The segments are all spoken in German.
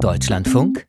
Deutschlandfunk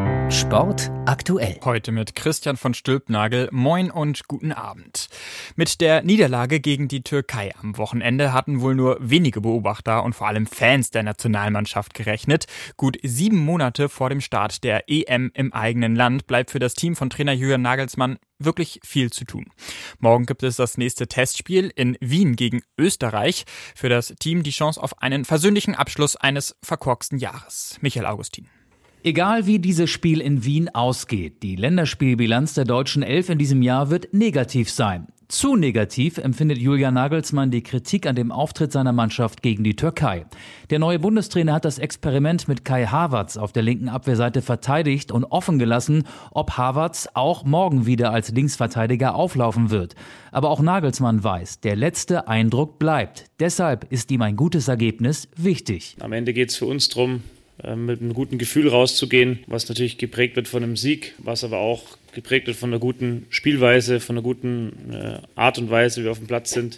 Sport aktuell. Heute mit Christian von Stülpnagel. Moin und guten Abend. Mit der Niederlage gegen die Türkei am Wochenende hatten wohl nur wenige Beobachter und vor allem Fans der Nationalmannschaft gerechnet. Gut 7 Monate vor dem Start der EM im eigenen Land bleibt für das Team von Trainer Julian Nagelsmann wirklich viel zu tun. Morgen gibt es das nächste Testspiel in Wien gegen Österreich. Für das Team die Chance auf einen versöhnlichen Abschluss eines verkorksten Jahres. Michael Augustin. Egal wie dieses Spiel in Wien ausgeht, die Länderspielbilanz der deutschen Elf in diesem Jahr wird negativ sein. Zu negativ empfindet Julian Nagelsmann die Kritik an dem Auftritt seiner Mannschaft gegen die Türkei. Der neue Bundestrainer hat das Experiment mit Kai Havertz auf der linken Abwehrseite verteidigt und offen gelassen, ob Havertz auch morgen wieder als Linksverteidiger auflaufen wird. Aber auch Nagelsmann weiß, der letzte Eindruck bleibt. Deshalb ist ihm ein gutes Ergebnis wichtig. Am Ende geht es für uns darum, mit einem guten Gefühl rauszugehen, was natürlich geprägt wird von einem Sieg, was aber auch geprägt wird von einer guten Spielweise, von einer guten Art und Weise, wie wir auf dem Platz sind,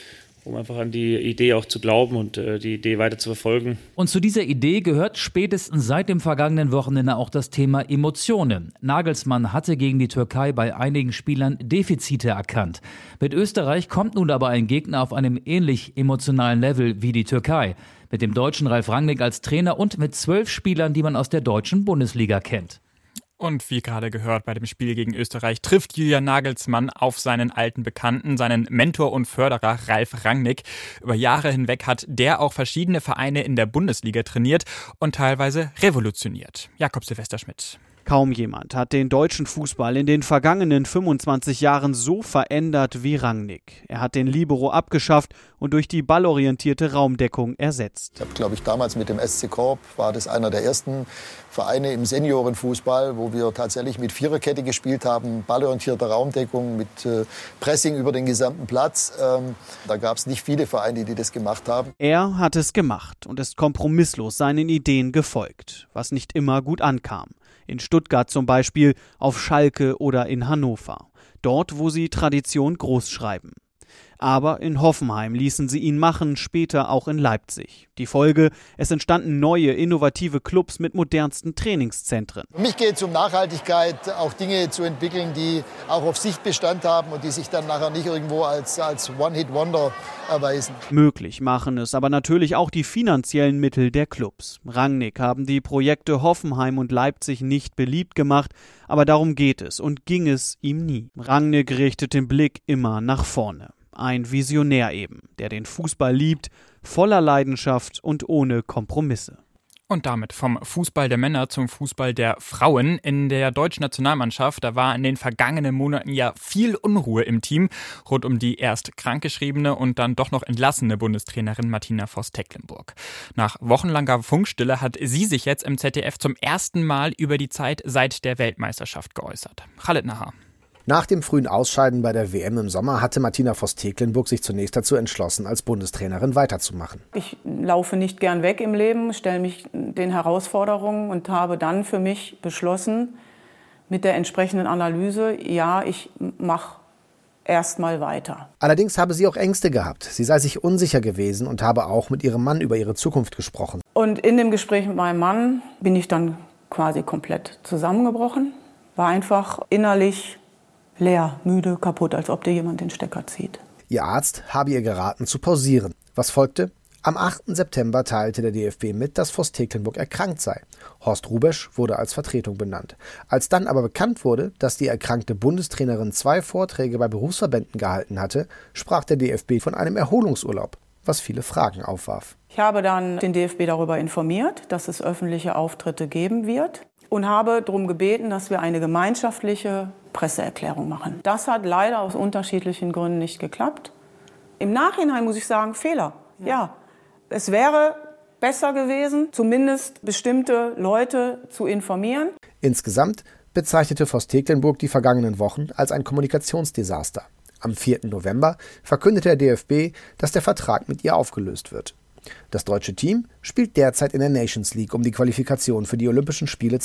um einfach an die Idee auch zu glauben und die Idee weiter zu verfolgen. Und zu dieser Idee gehört spätestens seit dem vergangenen Wochenende auch das Thema Emotionen. Nagelsmann hatte gegen die Türkei bei einigen Spielern Defizite erkannt. Mit Österreich kommt nun aber ein Gegner auf einem ähnlich emotionalen Level wie die Türkei. Mit dem deutschen Ralf Rangnick als Trainer und mit 12 Spielern, die man aus der deutschen Bundesliga kennt. Und wie gerade gehört, bei dem Spiel gegen Österreich trifft Julian Nagelsmann auf seinen alten Bekannten, seinen Mentor und Förderer Ralf Rangnick. Über Jahre hinweg hat der auch verschiedene Vereine in der Bundesliga trainiert und teilweise revolutioniert. Jakob Silvesterschmidt. Kaum jemand hat den deutschen Fußball in den vergangenen 25 Jahren so verändert wie Rangnick. Er hat den Libero abgeschafft und durch die ballorientierte Raumdeckung ersetzt. Ich habe, glaube ich, damals mit dem SC Corp, war das einer der ersten Vereine im Seniorenfußball, wo wir tatsächlich mit Viererkette gespielt haben, ballorientierte Raumdeckung mit Pressing über den gesamten Platz. Da gab es nicht viele Vereine, die das gemacht haben. Er hat es gemacht und ist kompromisslos seinen Ideen gefolgt, was nicht immer gut ankam. In Stuttgart zum Beispiel, auf Schalke oder in Hannover. Dort, wo sie Tradition groß schreiben. Aber in Hoffenheim ließen sie ihn machen, später auch in Leipzig. Die Folge, es entstanden neue, innovative Clubs mit modernsten Trainingszentren. Für mich geht es um Nachhaltigkeit, auch Dinge zu entwickeln, die auch auf Sicht Bestand haben und die sich dann nachher nicht irgendwo als One-Hit-Wonder erweisen. Möglich machen es aber natürlich auch die finanziellen Mittel der Clubs. Rangnick haben die Projekte Hoffenheim und Leipzig nicht beliebt gemacht, aber darum geht es und ging es ihm nie. Rangnick richtet den Blick immer nach vorne. Ein Visionär eben, der den Fußball liebt, voller Leidenschaft und ohne Kompromisse. Und damit vom Fußball der Männer zum Fußball der Frauen. In der deutschen Nationalmannschaft, da war in den vergangenen Monaten ja viel Unruhe im Team rund um die erst krankgeschriebene und dann doch noch entlassene Bundestrainerin Martina Voss-Tecklenburg. Nach wochenlanger Funkstille hat sie sich jetzt im ZDF zum ersten Mal über die Zeit seit der Weltmeisterschaft geäußert. Khaled Nahar. Nach dem frühen Ausscheiden bei der WM im Sommer hatte Martina Voss-Tecklenburg sich zunächst dazu entschlossen, als Bundestrainerin weiterzumachen. Ich laufe nicht gern weg im Leben, stelle mich den Herausforderungen und habe dann für mich beschlossen, mit der entsprechenden Analyse, ja, ich mache erst mal weiter. Allerdings habe sie auch Ängste gehabt. Sie sei sich unsicher gewesen und habe auch mit ihrem Mann über ihre Zukunft gesprochen. Und in dem Gespräch mit meinem Mann bin ich dann quasi komplett zusammengebrochen, war einfach innerlich leer, müde, kaputt, als ob dir jemand den Stecker zieht. Ihr Arzt habe ihr geraten, zu pausieren. Was folgte? Am 8. September teilte der DFB mit, dass Voss-Tecklenburg erkrankt sei. Horst Hrubesch wurde als Vertretung benannt. Als dann aber bekannt wurde, dass die erkrankte Bundestrainerin 2 Vorträge bei Berufsverbänden gehalten hatte, sprach der DFB von einem Erholungsurlaub, was viele Fragen aufwarf. Ich habe dann den DFB darüber informiert, dass es öffentliche Auftritte geben wird und habe darum gebeten, dass wir eine gemeinschaftliche Presseerklärung machen. Das hat leider aus unterschiedlichen Gründen nicht geklappt. Im Nachhinein muss ich sagen, Fehler. Ja, es wäre besser gewesen, zumindest bestimmte Leute zu informieren. Insgesamt bezeichnete Voss-Tecklenburg die vergangenen Wochen als ein Kommunikationsdesaster. Am 4. November verkündete der DFB, dass der Vertrag mit ihr aufgelöst wird. Das deutsche Team spielt derzeit in der Nations League um die Qualifikation für die Olympischen Spiele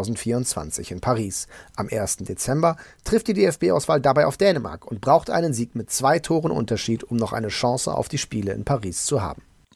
2024 in Paris. Am 1. Dezember trifft die DFB-Auswahl dabei auf Dänemark und braucht einen Sieg mit 2 Toren Unterschied, um noch eine Chance auf die Spiele in Paris zu haben.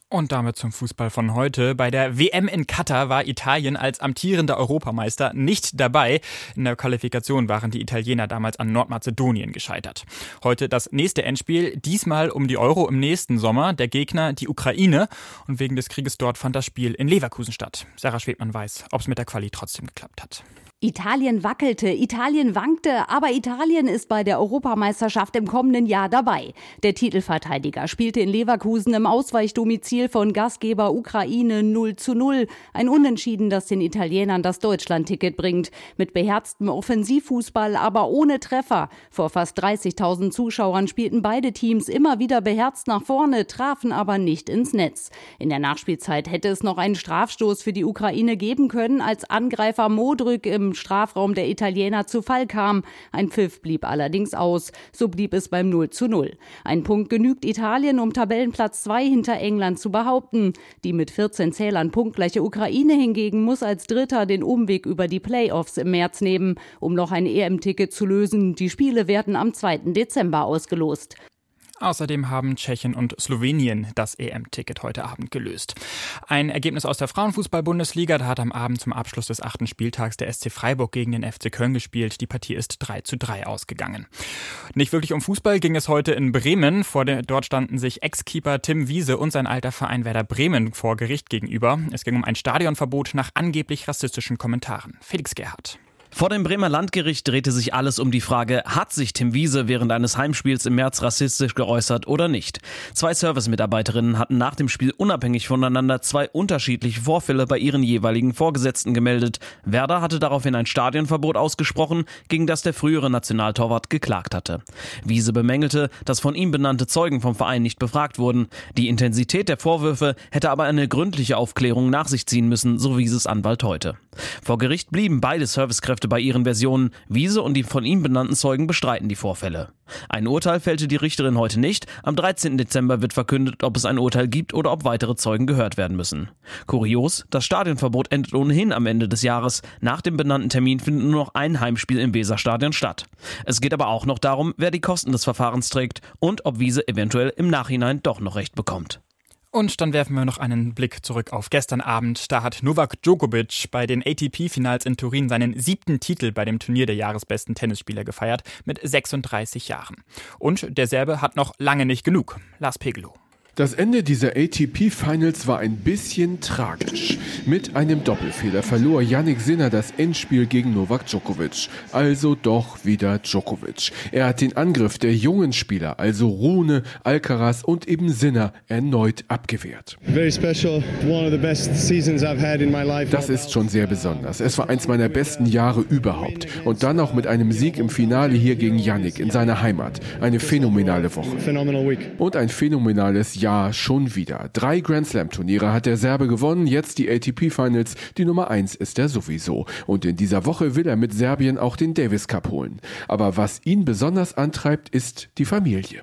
Und damit zum Fußball von heute. Bei der WM in Katar war Italien als amtierender Europameister nicht dabei. In der Qualifikation waren die Italiener damals an Nordmazedonien gescheitert. Heute das nächste Endspiel, diesmal um die Euro im nächsten Sommer. Der Gegner die Ukraine. Und wegen des Krieges dort fand das Spiel in Leverkusen statt. Sarah Schwebmann weiß, ob es mit der Quali trotzdem geklappt hat. Italien wackelte, Italien wankte, aber Italien ist bei der Europameisterschaft im kommenden Jahr dabei. Der Titelverteidiger spielte in Leverkusen im Ausweichdomizil von Gastgeber Ukraine 0:0. Ein Unentschieden, das den Italienern das Deutschlandticket bringt. Mit beherztem Offensivfußball, aber ohne Treffer. Vor fast 30.000 Zuschauern spielten beide Teams immer wieder beherzt nach vorne, trafen aber nicht ins Netz. In der Nachspielzeit hätte es noch einen Strafstoß für die Ukraine geben können, als Angreifer Modryk im Strafraum der Italiener zu Fall kam. Ein Pfiff blieb allerdings aus. So blieb es beim 0:0. Ein Punkt genügt Italien, um Tabellenplatz 2 hinter England zu behaupten. Die mit 14 Zählern punktgleiche Ukraine hingegen muss als Dritter den Umweg über die Playoffs im März nehmen, um noch ein EM-Ticket zu lösen. Die Spiele werden am 2. Dezember ausgelost. Außerdem haben Tschechien und Slowenien das EM-Ticket heute Abend gelöst. Ein Ergebnis aus der Frauenfußball-Bundesliga. Da hat am Abend zum Abschluss des 8. Spieltags der SC Freiburg gegen den FC Köln gespielt. Die Partie ist 3:3 ausgegangen. Nicht wirklich um Fußball ging es heute in Bremen. Dort standen sich Ex-Keeper Tim Wiese und sein alter Verein Werder Bremen vor Gericht gegenüber. Es ging um ein Stadionverbot nach angeblich rassistischen Kommentaren. Felix Gerhardt. Vor dem Bremer Landgericht drehte sich alles um die Frage, hat sich Tim Wiese während eines Heimspiels im März rassistisch geäußert oder nicht? 2 Servicemitarbeiterinnen hatten nach dem Spiel unabhängig voneinander 2 unterschiedliche Vorfälle bei ihren jeweiligen Vorgesetzten gemeldet. Werder hatte daraufhin ein Stadionverbot ausgesprochen, gegen das der frühere Nationaltorwart geklagt hatte. Wiese bemängelte, dass von ihm benannte Zeugen vom Verein nicht befragt wurden. Die Intensität der Vorwürfe hätte aber eine gründliche Aufklärung nach sich ziehen müssen, so Wieses Anwalt heute. Vor Gericht blieben beide Servicekräfte bei ihren Versionen. Wiese und die von ihm benannten Zeugen bestreiten die Vorfälle. Ein Urteil fällte die Richterin heute nicht. Am 13. Dezember wird verkündet, ob es ein Urteil gibt oder ob weitere Zeugen gehört werden müssen. Kurios, das Stadionverbot endet ohnehin am Ende des Jahres. Nach dem benannten Termin findet nur noch ein Heimspiel im Weserstadion statt. Es geht aber auch noch darum, wer die Kosten des Verfahrens trägt und ob Wiese eventuell im Nachhinein doch noch Recht bekommt. Und dann werfen wir noch einen Blick zurück auf gestern Abend. Da hat Novak Djokovic bei den ATP-Finals in Turin seinen 7. Titel bei dem Turnier der jahresbesten Tennisspieler gefeiert mit 36 Jahren. Und der Serbe hat noch lange nicht genug. Lars Pegelow. Das Ende dieser ATP-Finals war ein bisschen tragisch. Mit einem Doppelfehler verlor Jannik Sinner das Endspiel gegen Novak Djokovic. Also doch wieder Djokovic. Er hat den Angriff der jungen Spieler, also Rune, Alcaraz und eben Sinner, erneut abgewehrt. Das ist schon sehr besonders. Es war eins meiner besten Jahre überhaupt. Und dann auch mit einem Sieg im Finale hier gegen Jannik in seiner Heimat. Eine phänomenale Woche. Und ein phänomenales Jahr schon wieder. 3 Grand-Slam-Turniere hat der Serbe gewonnen, jetzt die ATP-Finals. Die Nummer 1 ist er sowieso. Und in dieser Woche will er mit Serbien auch den Davis Cup holen. Aber was ihn besonders antreibt, ist die Familie.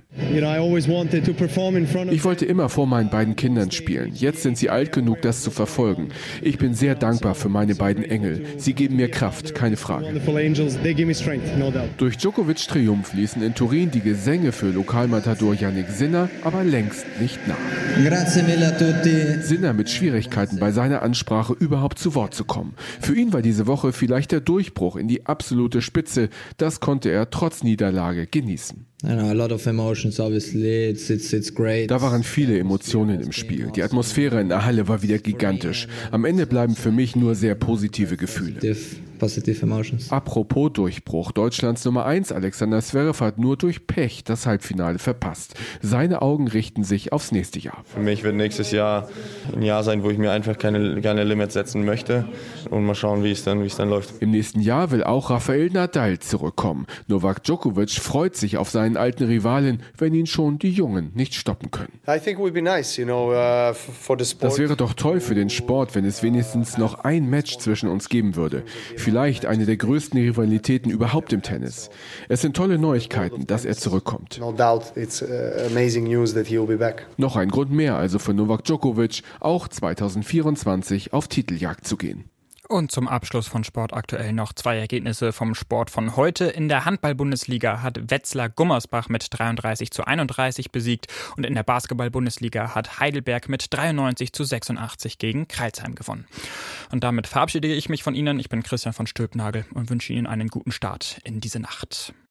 Ich wollte immer vor meinen beiden Kindern spielen. Jetzt sind sie alt genug, das zu verfolgen. Ich bin sehr dankbar für meine beiden Engel. Sie geben mir Kraft, keine Frage. Durch Djokovic Triumph ließen in Turin die Gesänge für Lokalmatador Jannik Sinner aber längst nicht nach. Sinner mit Schwierigkeiten bei seiner Ansprache überhaupt zu Wort zu kommen. Für ihn war diese Woche vielleicht der Durchbruch in die absolute Spitze. Das konnte er trotz Niederlage genießen. Da waren viele Emotionen im Spiel. Die Atmosphäre in der Halle war wieder gigantisch. Am Ende bleiben für mich nur sehr positive Gefühle. Apropos Durchbruch. Deutschlands Nummer 1, Alexander Zverev, hat nur durch Pech das Halbfinale verpasst. Seine Augen richten sich aufs nächste Jahr. Für mich wird nächstes Jahr ein Jahr sein, wo ich mir einfach keine Limits setzen möchte und mal schauen, wie es dann läuft. Im nächsten Jahr will auch Rafael Nadal zurückkommen. Novak Djokovic freut sich auf seinen alten Rivalen, wenn ihn schon die Jungen nicht stoppen können. Das wäre doch toll für den Sport, wenn es wenigstens noch ein Match zwischen uns geben würde. Vielleicht eine der größten Rivalitäten überhaupt im Tennis. Es sind tolle Neuigkeiten, dass er zurückkommt. Noch ein Grund mehr also für Novak Djokovic, auch 2024 auf Titeljagd zu gehen. Und zum Abschluss von Sport aktuell noch 2 Ergebnisse vom Sport von heute. In der Handball-Bundesliga hat Wetzlar Gummersbach mit 33:31 besiegt und in der Basketball-Bundesliga hat Heidelberg mit 93:86 gegen Crailsheim gewonnen. Und damit verabschiede ich mich von Ihnen. Ich bin Christian von Stülpnagel und wünsche Ihnen einen guten Start in diese Nacht.